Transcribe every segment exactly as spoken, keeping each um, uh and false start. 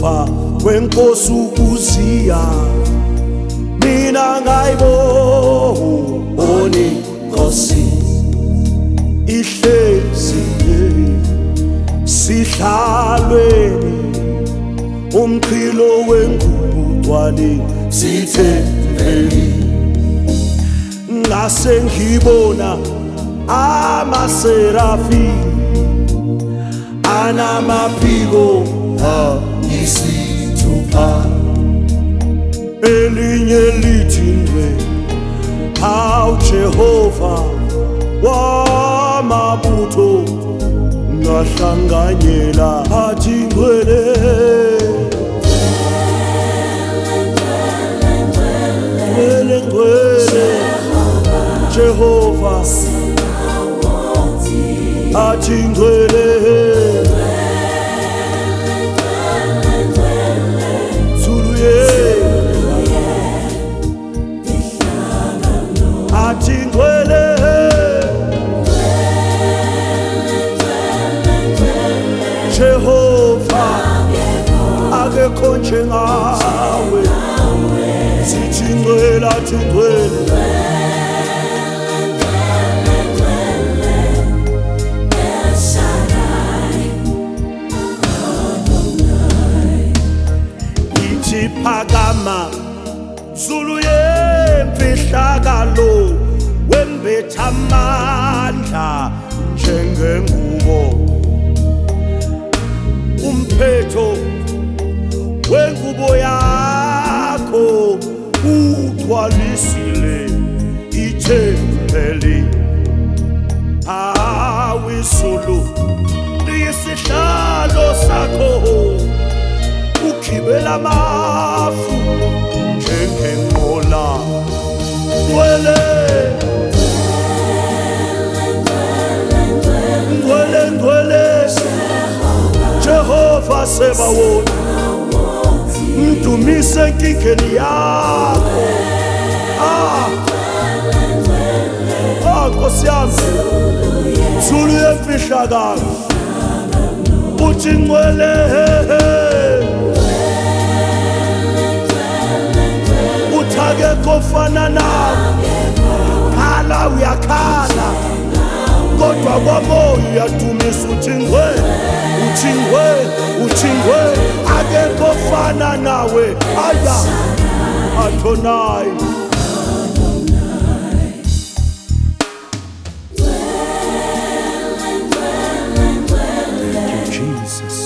Jehova wenkosi ukuziya mina ngayibona Nkosi ihlezi sihlalweni umqhilo wengubudwani sithe pheli ngase ngibona amaserafi anamaphiko ayisithupha elinye lithi hawu Jehova wamabutho ngahlanganyela athi ngwele ngwele ngwele Jehova athi ngwele Zuluye athi ngwele Jehova akekho njengawe sithi ngwele athi ngwele Phakama Zulu yemfihlakalo wembetha amandla njengengubo umphetho wengubo yakho uthwalisile ithempeli awisulu liyisihlalo sakho ukibela mafu njengenqola ngwele ngwele ngwele Jehova Sebawoni mdumise enkingeni yakho ah ah Nkosi yami Zulu yemfihlakalo uthi ngwele akekho ofana nawe khala uyakhala kodwa kwamoya uyadumisa uthi ngwe uthi ngwe uthi ngwe akekho ofana nawe aya Adonai Thank you Jesus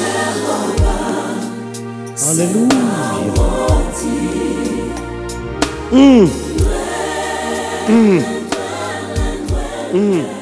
Hallelujah Mm. Mm. Mm.